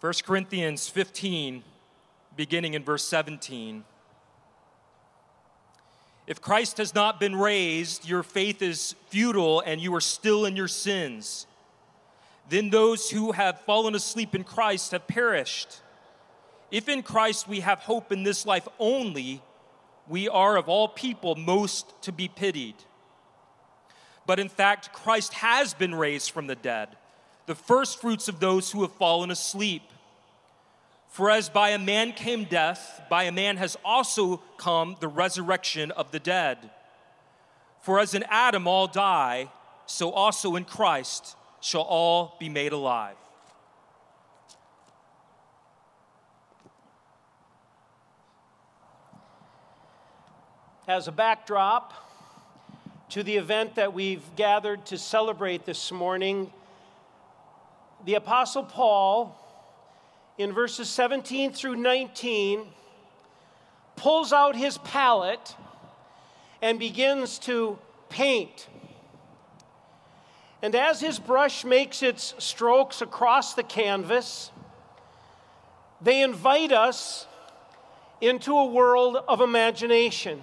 1 Corinthians 15, beginning in verse 17. If Christ has not been raised, your faith is futile and you are still in your sins. Then those who have fallen asleep in Christ have perished. If in Christ we have hope in this life only, we are of all people most to be pitied. But in fact, Christ has been raised from the dead, the first fruits of those who have fallen asleep. For as by a man came death, by a man has also come the resurrection of the dead. For as in Adam all die, so also in Christ shall all be made alive. As a backdrop to the event that we've gathered to celebrate this morning, the Apostle Paul, in verses 17 through 19, pulls out his palette and begins to paint. And as his brush makes its strokes across the canvas, they invite us into a world of imagination.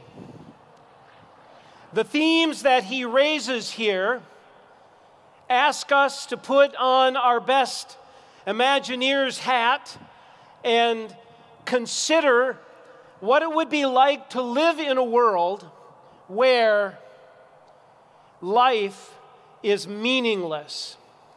The themes that he raises here ask us to put on our best Imagineer's hat and consider what it would be like to live in a world where life is meaningless.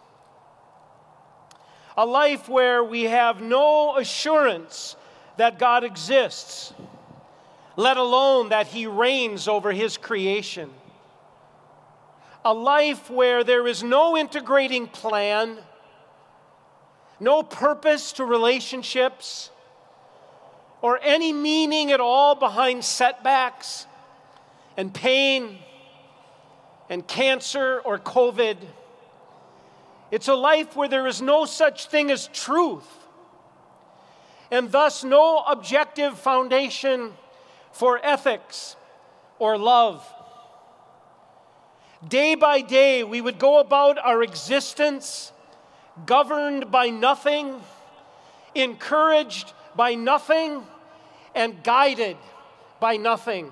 A life where we have no assurance that God exists, let alone that He reigns over His creation. A life where there is no integrating plan, no purpose to relationships, or any meaning at all behind setbacks and pain and cancer or COVID. It's a life where there is no such thing as truth, and thus no objective foundation for ethics or love. Day by day, we would go about our existence governed by nothing, encouraged by nothing, and guided by nothing.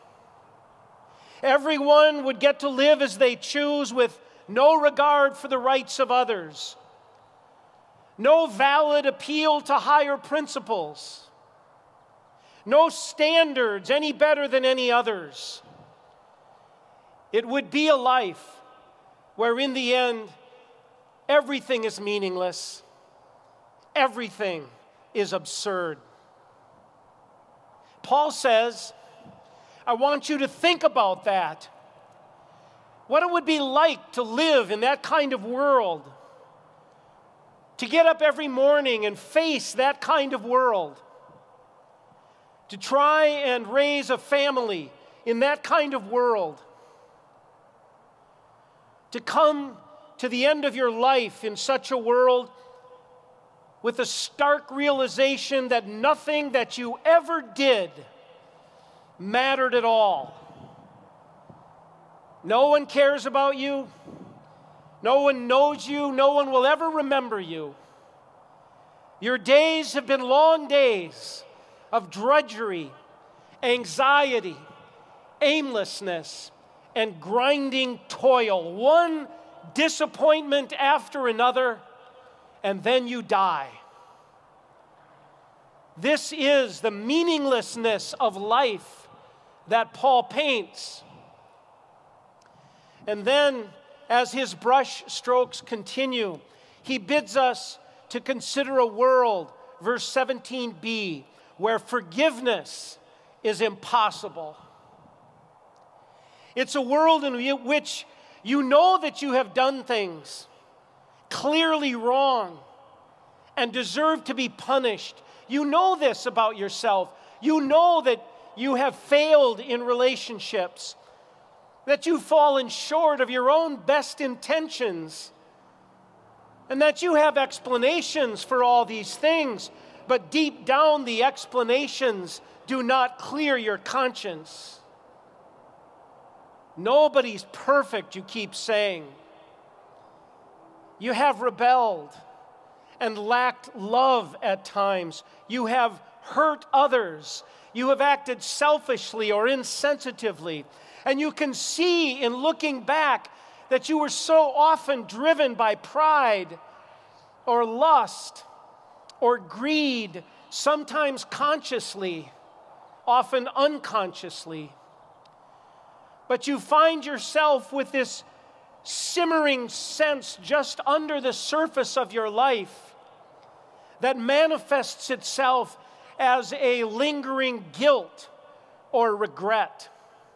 Everyone would get to live as they choose with no regard for the rights of others, no valid appeal to higher principles, no standards any better than any others. It would be a life where in the end, everything is meaningless, everything is absurd. Paul says, I want you to think about that. What it would be like to live in that kind of world, to get up every morning and face that kind of world, to try and raise a family in that kind of world, to come to the end of your life in such a world with a stark realization that nothing that you ever did mattered at all. No one cares about you. No one knows you. No one will ever remember you. Your days have been long days of drudgery, anxiety, aimlessness, and grinding toil. One disappointment after another, and then you die. This is the meaninglessness of life that Paul paints. And then, as his brush strokes continue, he bids us to consider a world, verse 17b, where forgiveness is impossible. It's a world in which you know that you have done things clearly wrong and deserve to be punished. You know this about yourself. You know that you have failed in relationships, that you've fallen short of your own best intentions, and that you have explanations for all these things, but deep down the explanations do not clear your conscience. Nobody's perfect, you keep saying. You have rebelled, and lacked love at times. You have hurt others. You have acted selfishly or insensitively. And you can see in looking back that you were so often driven by pride or lust or greed, sometimes consciously, often unconsciously. But you find yourself with this simmering sense just under the surface of your life that manifests itself as a lingering guilt or regret.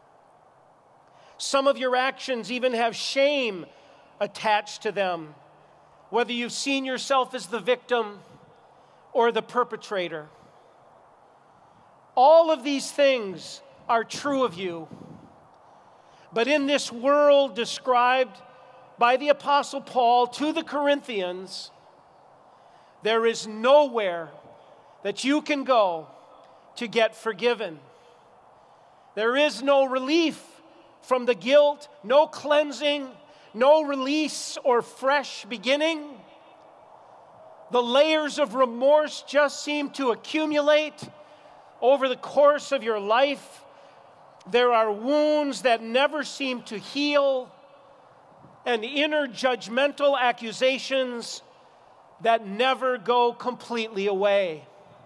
Some of your actions even have shame attached to them, whether you've seen yourself as the victim or the perpetrator. All of these things are true of you. But in this world described by the Apostle Paul to the Corinthians, there is nowhere that you can go to get forgiven. There is no relief from the guilt, no cleansing, no release or fresh beginning. The layers of remorse just seem to accumulate over the course of your life. There are wounds that never seem to heal, and inner judgmental accusations that never go completely away.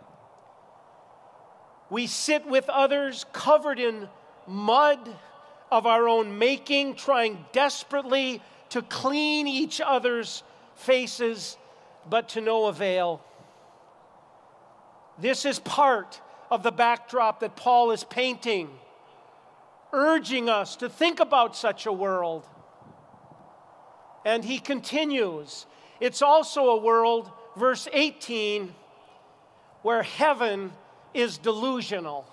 We sit with others covered in mud of our own making, trying desperately to clean each other's faces, but to no avail. This is part of the backdrop that Paul is painting, urging us to think about such a world. And he continues, it's also a world, verse 18, where heaven is delusional.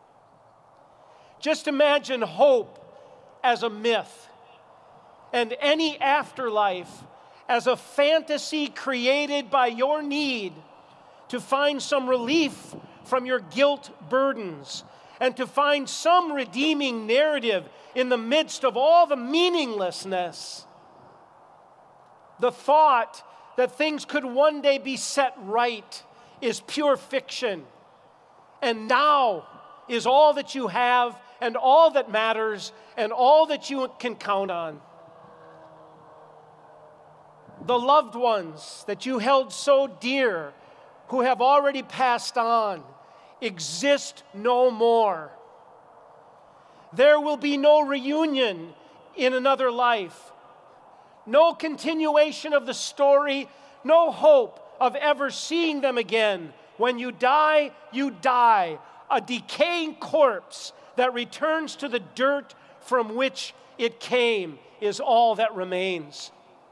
Just imagine hope as a myth and any afterlife as a fantasy created by your need to find some relief from your guilt burdens and to find some redeeming narrative in the midst of all the meaninglessness. The thought that things could one day be set right is pure fiction. And now is all that you have and all that matters and all that you can count on. The loved ones that you held so dear, who have already passed on, exist no more. There will be no reunion in another life, no continuation of the story, no hope of ever seeing them again. When you die, you die, a decaying corpse that returns to the dirt from which it came is all that remains.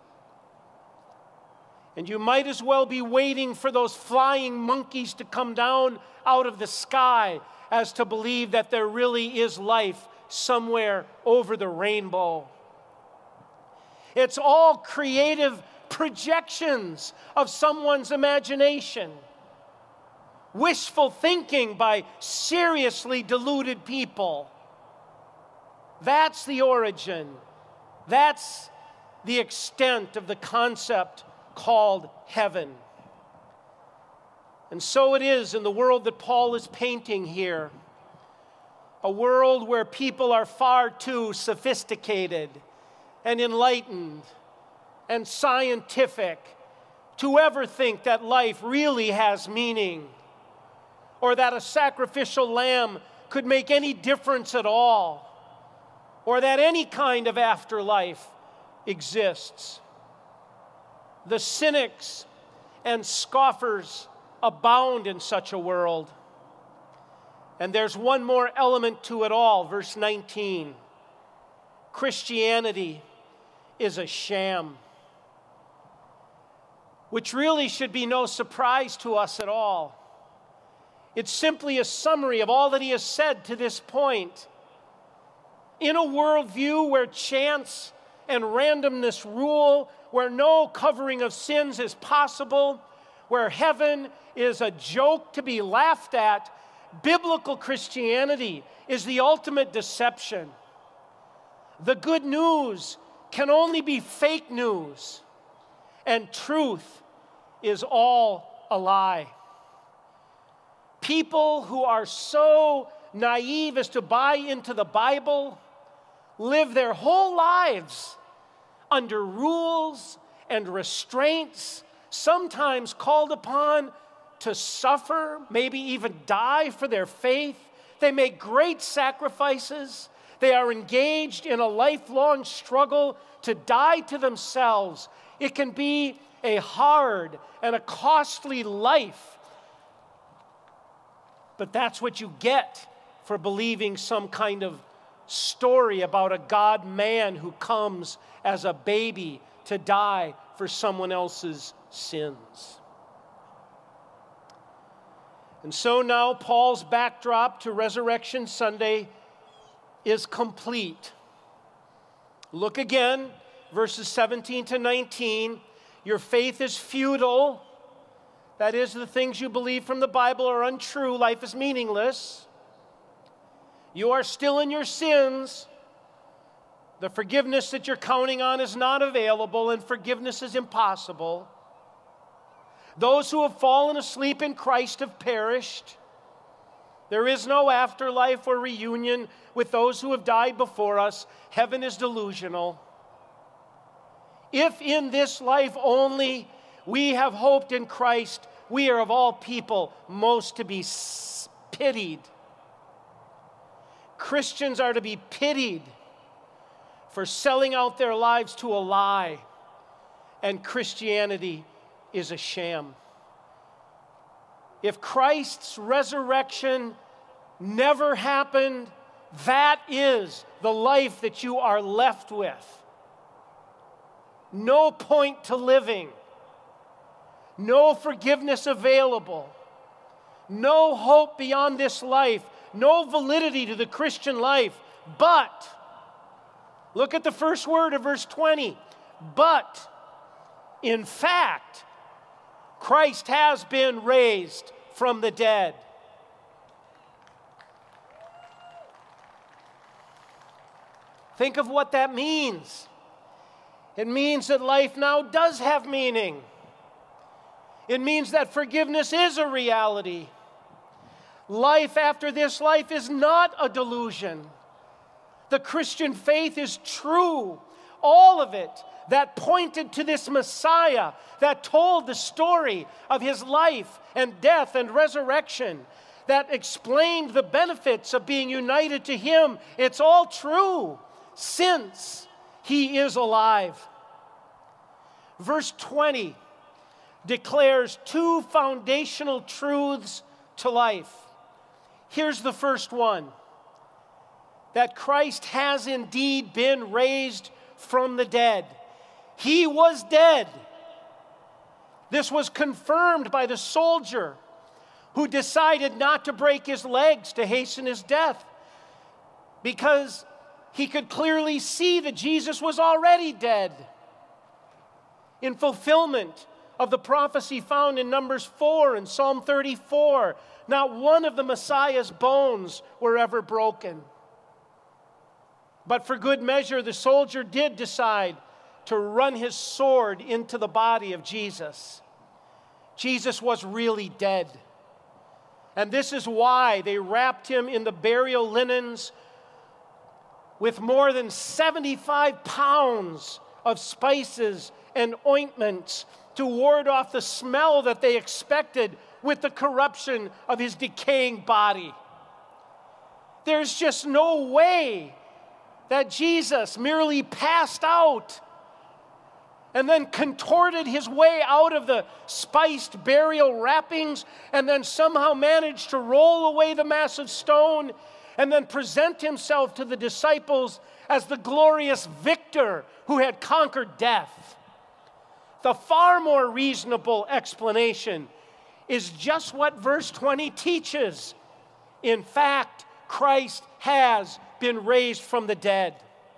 And you might as well be waiting for those flying monkeys to come down out of the sky as to believe that there really is life somewhere over the rainbow. It's all creative projections of someone's imagination. Wishful thinking by seriously deluded people. That's the origin. That's the extent of the concept called heaven. And so it is in the world that Paul is painting here. A world where people are far too sophisticated and enlightened and scientific to ever think that life really has meaning, or that a sacrificial lamb could make any difference at all, or that any kind of afterlife exists. The cynics and scoffers abound in such a world. And there's one more element to it all, verse 19. Christianity is a sham, which really should be no surprise to us at all. It's simply a summary of all that he has said to this point. In a worldview where chance and randomness rule, where no covering of sins is possible, where heaven is a joke to be laughed at, biblical Christianity is the ultimate deception. The good news can only be fake news, and truth is all a lie. People who are so naive as to buy into the Bible live their whole lives under rules and restraints, sometimes called upon to suffer, maybe even die for their faith. They make great sacrifices. They are engaged in a lifelong struggle to die to themselves. It can be a hard and a costly life. But that's what you get for believing some kind of story about a God-man who comes as a baby to die for someone else's sins. And so now Paul's backdrop to Resurrection Sunday is complete. Look again, verses 17 to 19. Your faith is futile. That is, the things you believe from the Bible are untrue. Life is meaningless. You are still in your sins. The forgiveness that you're counting on is not available, and forgiveness is impossible. Those who have fallen asleep in Christ have perished. There is no afterlife or reunion with those who have died before us. Heaven is delusional. If in this life only we have hoped in Christ, we are of all people most to be pitied. Christians are to be pitied for selling out their lives to a lie, and Christianity is a sham. If Christ's resurrection never happened, that is the life that you are left with. No point to living, no forgiveness available, no hope beyond this life, no validity to the Christian life. But, look at the first word of verse 20. But, in fact, Christ has been raised from the dead. Think of what that means. It means that life now does have meaning. It means that forgiveness is a reality. Life after this life is not a delusion. The Christian faith is true. All of it that pointed to this Messiah, that told the story of his life and death and resurrection, that explained the benefits of being united to him. It's all true since he is alive. Verse 20 declares two foundational truths to life. Here's the first one: that Christ has indeed been raised from the dead. He was dead. This was confirmed by the soldier who decided not to break his legs to hasten his death, because he could clearly see that Jesus was already dead. In fulfillment of the prophecy found in Numbers 4 and Psalm 34, not one of the Messiah's bones were ever broken. But for good measure, the soldier did decide to run his sword into the body of Jesus. Jesus was really dead. And this is why they wrapped him in the burial linens with more than 75 pounds of spices and ointments to ward off the smell that they expected with the corruption of his decaying body. There's just no way that Jesus merely passed out and then contorted his way out of the spiced burial wrappings and then somehow managed to roll away the massive stone and then present himself to the disciples as the glorious victor who had conquered death. The far more reasonable explanation is just what verse 20 teaches. In fact, Christ has been raised from the dead.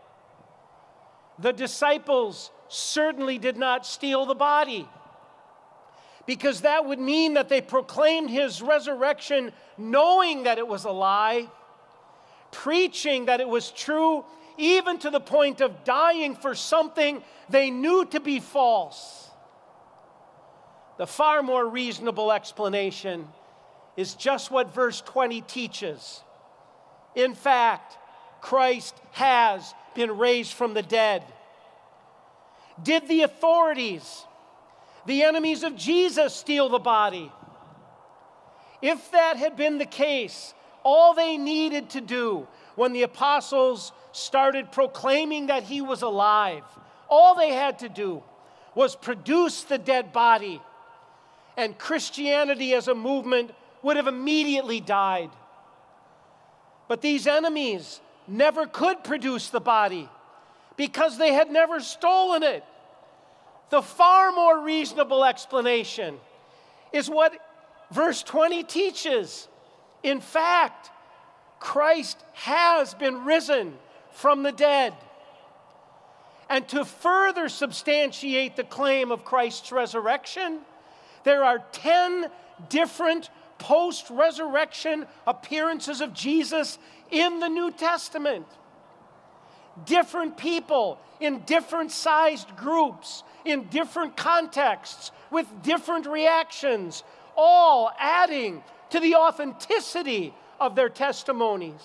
The disciples certainly did not steal the body, because that would mean that they proclaimed his resurrection knowing that it was a lie, preaching that it was true, even to the point of dying for something they knew to be false. The far more reasonable explanation is just what verse 20 teaches. In fact, Christ has been raised from the dead. Did the authorities, the enemies of Jesus, steal the body? If that had been the case, all they needed to do when the apostles started proclaiming that he was alive, all they had to do was produce the dead body, and Christianity as a movement would have immediately died. But these enemies never could produce the body because they had never stolen it. The far more reasonable explanation is what verse 20 teaches. In fact, Christ has been risen from the dead. And to further substantiate the claim of Christ's resurrection, there are 10 different post-resurrection appearances of Jesus in the New Testament. Different people in different sized groups, in different contexts, with different reactions, all adding to the authenticity of their testimonies.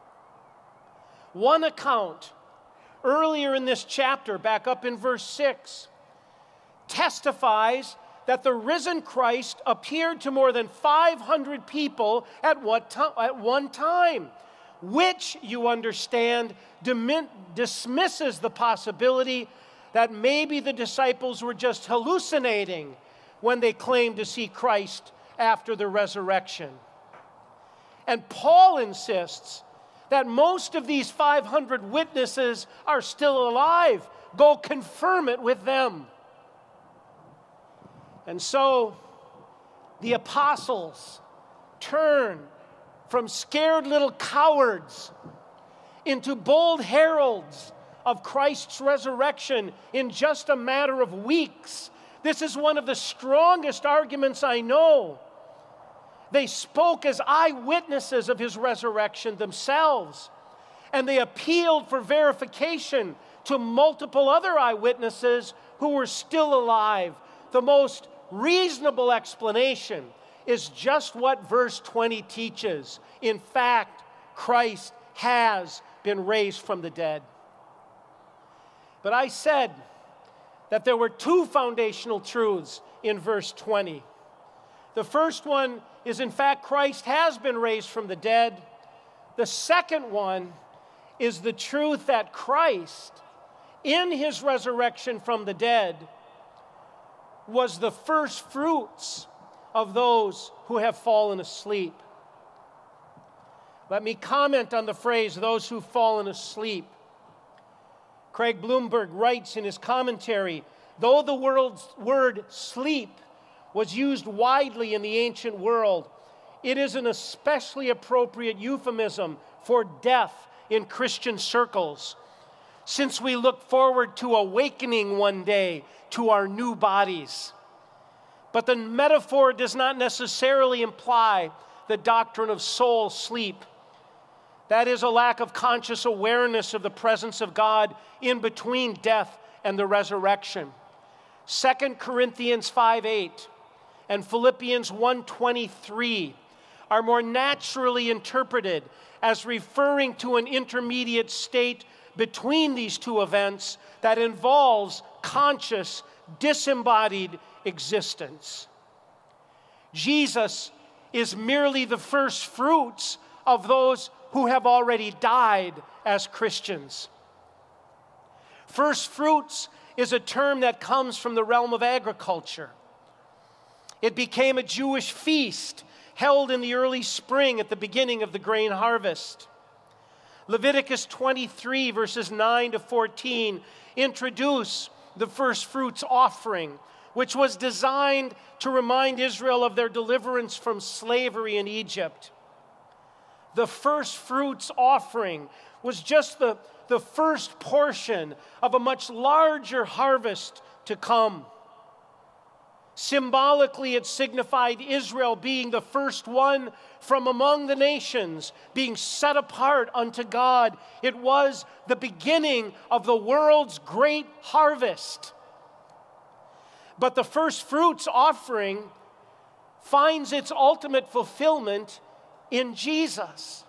One account earlier in this chapter, back up in verse 6, testifies that the risen Christ appeared to more than 500 people at one time, which, you understand, dismisses the possibility that maybe the disciples were just hallucinating when they claimed to see Christ after the resurrection. And Paul insists that most of these 500 witnesses are still alive. Go confirm it with them. And so the apostles turn from scared little cowards into bold heralds of Christ's resurrection in just a matter of weeks. This is one of the strongest arguments I know. They spoke as eyewitnesses of his resurrection themselves, and they appealed for verification to multiple other eyewitnesses who were still alive. The most reasonable explanation is just what verse 20 teaches. In fact, Christ has been raised from the dead. But I said that there were two foundational truths in verse 20. The first one is, in fact, Christ has been raised from the dead. The second one is the truth that Christ, in his resurrection from the dead, was the first fruits of those who have fallen asleep. Let me comment on the phrase, those who've fallen asleep. Craig Bloomberg writes in his commentary, though the word sleep was used widely in the ancient world, it is an especially appropriate euphemism for death in Christian circles, since we look forward to awakening one day to our new bodies. But the metaphor does not necessarily imply the doctrine of soul sleep. That is a lack of conscious awareness of the presence of God in between death and the resurrection. 2 Corinthians 5:8 and Philippians 1:23 are more naturally interpreted as referring to an intermediate state between these two events that involves conscious, disembodied existence. Jesus is merely the first fruits of those who have already died as Christians. First fruits is a term that comes from the realm of agriculture. It became a Jewish feast held in the early spring at the beginning of the grain harvest. Leviticus 23, verses 9 to 14, introduce the first fruits offering, which was designed to remind Israel of their deliverance from slavery in Egypt. The first fruits offering was just the first portion of a much larger harvest to come. Symbolically, it signified Israel being the first one from among the nations, being set apart unto God. It was the beginning of the world's great harvest. But the first fruits offering finds its ultimate fulfillment in Jesus.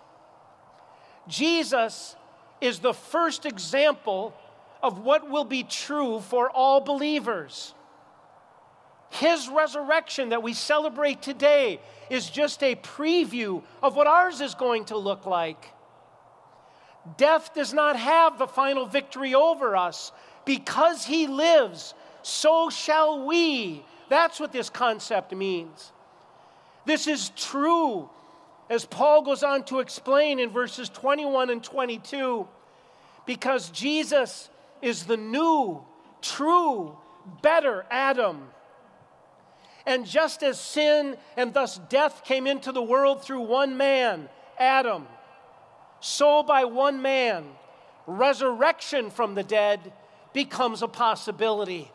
Jesus is the first example of what will be true for all believers. His resurrection that we celebrate today is just a preview of what ours is going to look like. Death does not have the final victory over us. Because he lives, so shall we. That's what this concept means. This is true, as Paul goes on to explain in verses 21 and 22, because Jesus is the new, true, better Adam. And just as sin and thus death came into the world through one man, Adam, so by one man, resurrection from the dead becomes a possibility.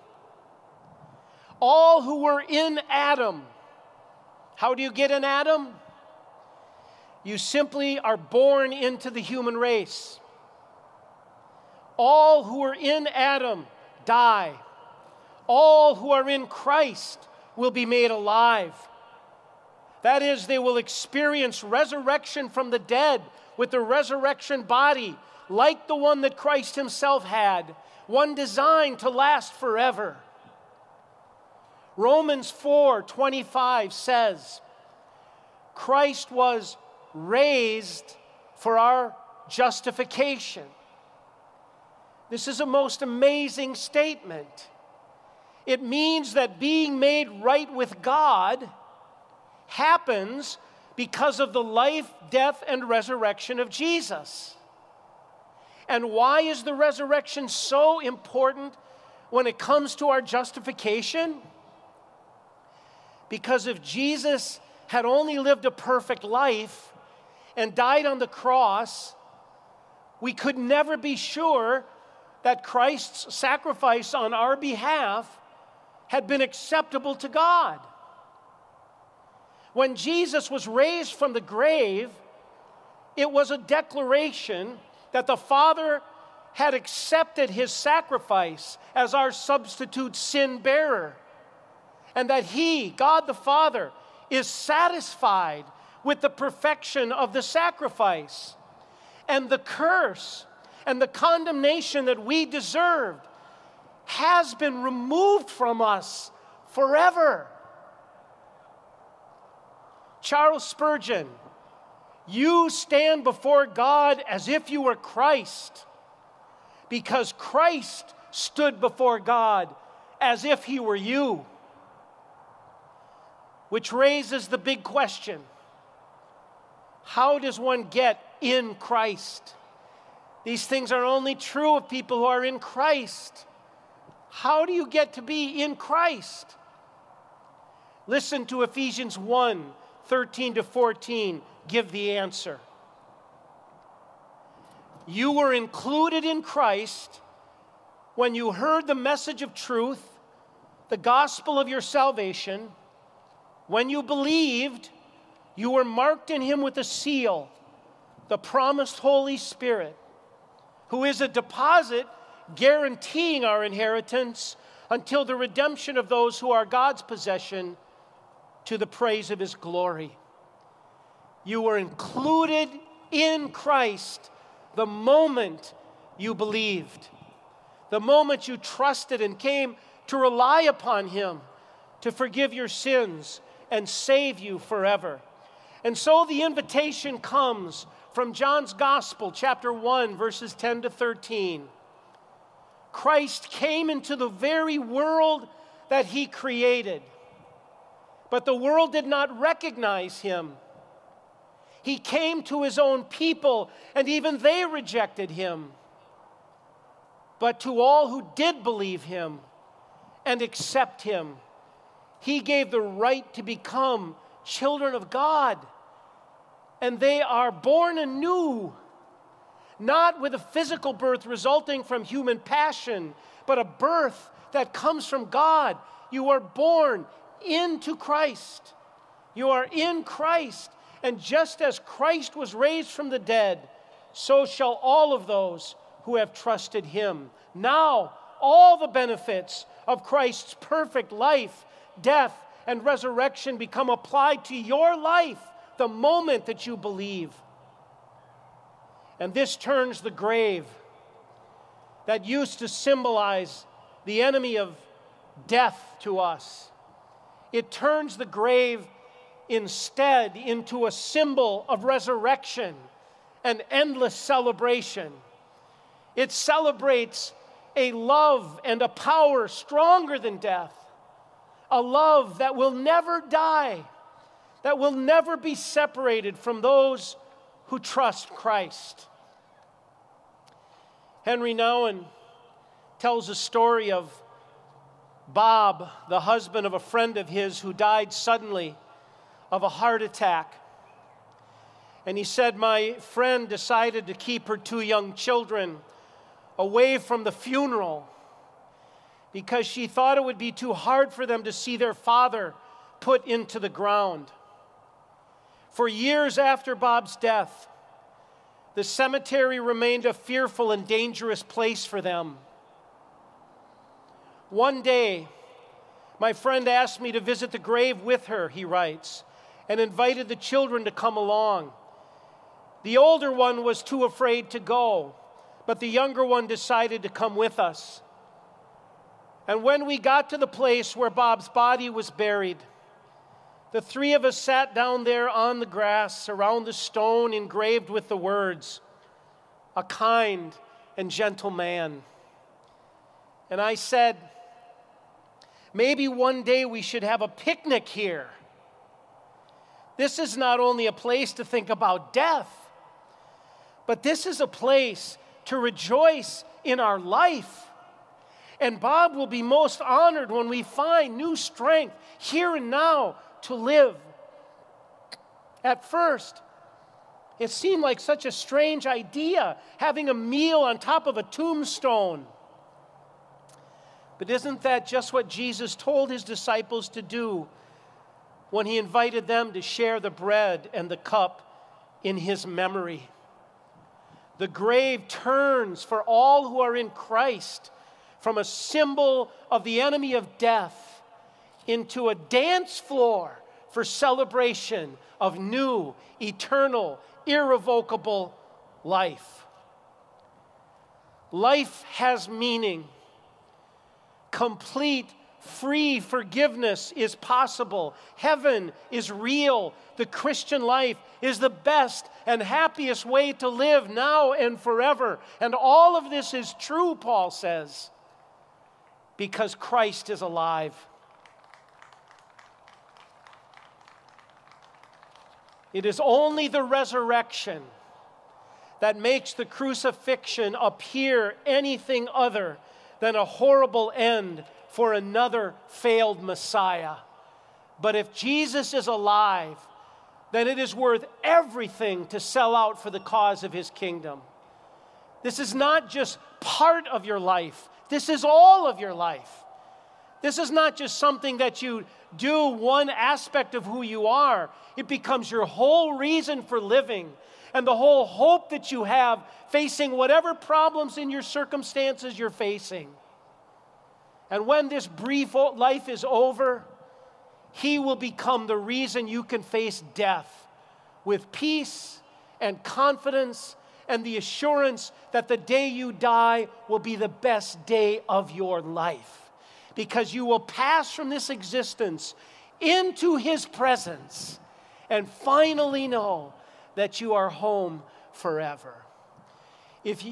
All who were in Adam, how do you get in Adam? You simply are born into the human race. All who are in Adam die. All who are in Christ will be made alive. That is, they will experience resurrection from the dead with a resurrection body like the one that Christ himself had, one designed to last forever. Romans 4:25 says, Christ was raised for our justification. This is a most amazing statement. It means that being made right with God happens because of the life, death, and resurrection of Jesus. And why is the resurrection so important when it comes to our justification? Because if Jesus had only lived a perfect life and died on the cross, we could never be sure that Christ's sacrifice on our behalf had been acceptable to God. When Jesus was raised from the grave, it was a declaration that the Father had accepted his sacrifice as our substitute sin bearer, and that he, God the Father, is satisfied with the perfection of the sacrifice. And the curse and the condemnation that we deserved has been removed from us forever. Charles Spurgeon, you stand before God as if you were Christ, because Christ stood before God as if he were you. Which raises the big question: how does one get in Christ? These things are only true of people who are in Christ. How do you get to be in Christ? Listen to Ephesians 1:13-14. Give the answer. You were included in Christ when you heard the message of truth, the gospel of your salvation. When you believed, you were marked in him with a seal, the promised Holy Spirit, who is a deposit guaranteeing our inheritance until the redemption of those who are God's possession, to the praise of his glory. You were included in Christ the moment you believed, the moment you trusted and came to rely upon him to forgive your sins and save you forever. And so the invitation comes from John's Gospel, chapter 1, verses 10-13. Christ came into the very world that he created, but the world did not recognize him. He came to his own people, and even they rejected him. But to all who did believe him and accept him, he gave the right to become children of God. And they are born anew, not with a physical birth resulting from human passion, but a birth that comes from God. You are born into Christ. You are in Christ. And just as Christ was raised from the dead, so shall all of those who have trusted him. Now, all the benefits of Christ's perfect life, death, and resurrection become applied to your life the moment that you believe. And this turns the grave that used to symbolize the enemy of death to us. It turns the grave instead into a symbol of resurrection and endless celebration. It celebrates a love and a power stronger than death, a love that will never die, that will never be separated from those who trust Christ. Henry Nouwen tells a story of Bob, the husband of a friend of his who died suddenly of a heart attack. And he said, my friend decided to keep her 2 young children away from the funeral because she thought it would be too hard for them to see their father put into the ground. For years after Bob's death, the cemetery remained a fearful and dangerous place for them. One day, my friend asked me to visit the grave with her, he writes, and invited the children to come along. The older one was too afraid to go, but the younger one decided to come with us. And when we got to the place where Bob's body was buried, the 3 of us sat down there on the grass around the stone engraved with the words, "A kind and gentle man." And I said, maybe one day we should have a picnic here. This is not only a place to think about death, but this is a place to rejoice in our life. And Bob will be most honored when we find new strength here and now to live. At first, it seemed like such a strange idea, having a meal on top of a tombstone. But isn't that just what Jesus told his disciples to do when he invited them to share the bread and the cup in his memory? The grave turns for all who are in Christ from a symbol of the enemy of death into a dance floor for celebration of new, eternal, irrevocable life. Life has meaning. Complete, free forgiveness is possible. Heaven is real. The Christian life is the best and happiest way to live now and forever. And all of this is true, Paul says, because Christ is alive. It is only the resurrection that makes the crucifixion appear anything other than a horrible end for another failed Messiah. But if Jesus is alive, then it is worth everything to sell out for the cause of his kingdom. This is not just part of your life. This is all of your life. This is not just something that you do, one aspect of who you are. It becomes your whole reason for living and the whole hope that you have facing whatever problems in your circumstances you're facing. And when this brief life is over, he will become the reason you can face death with peace and confidence and the assurance that the day you die will be the best day of your life. Because you will pass from this existence into his presence and finally know that you are home forever. If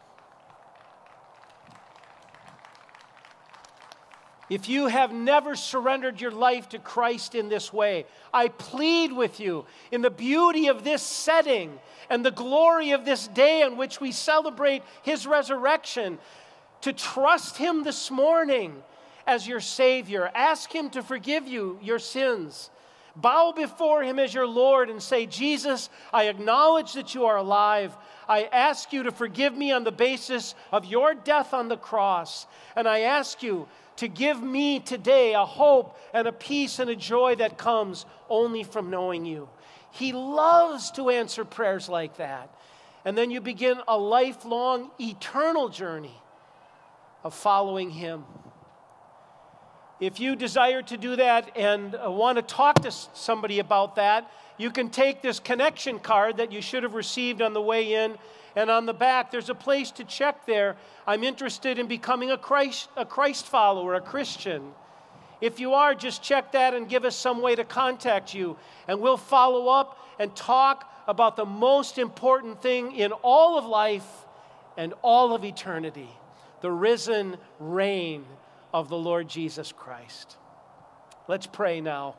you have never surrendered your life to Christ in this way, I plead with you in the beauty of this setting and the glory of this day in which we celebrate his resurrection, to trust him this morning as your Savior. Ask him to forgive you your sins. Bow before him as your Lord and say, Jesus, I acknowledge that you are alive. I ask you to forgive me on the basis of your death on the cross. And I ask you to give me today a hope and a peace and a joy that comes only from knowing you. He loves to answer prayers like that. And then you begin a lifelong, eternal journey of following Him. If you desire to do that and want to talk to somebody about that, you can take this connection card that you should have received on the way in, and on the back there's a place to check there. I'm interested in becoming a Christ follower, a Christian. If you are, just check that and give us some way to contact you, and we'll follow up and talk about the most important thing in all of life and all of eternity, the risen reign of the Lord Jesus Christ. Let's pray now.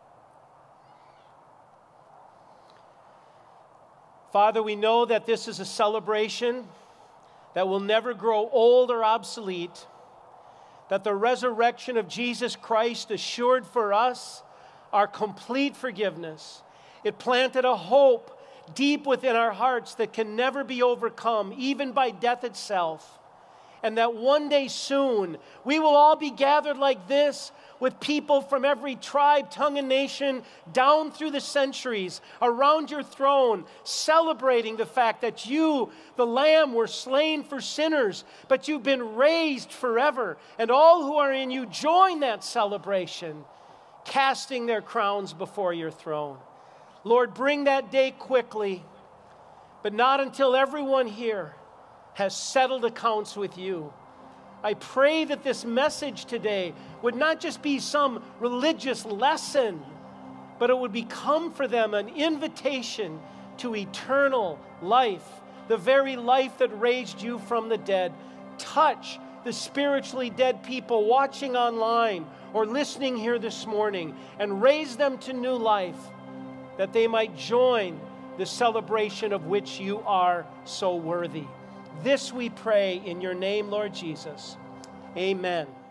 Father, we know that this is a celebration that will never grow old or obsolete, that the resurrection of Jesus Christ assured for us our complete forgiveness. It planted a hope deep within our hearts that can never be overcome, even by death itself. And that one day soon, we will all be gathered like this with people from every tribe, tongue, and nation down through the centuries around your throne, celebrating the fact that you, the Lamb, were slain for sinners, but you've been raised forever. And all who are in you join that celebration, casting their crowns before your throne. Lord, bring that day quickly, but not until everyone here has settled accounts with you. I pray that this message today would not just be some religious lesson, but it would become for them an invitation to eternal life, the very life that raised you from the dead. Touch the spiritually dead people watching online or listening here this morning and raise them to new life, that they might join the celebration of which you are so worthy. This we pray in your name, Lord Jesus. Amen.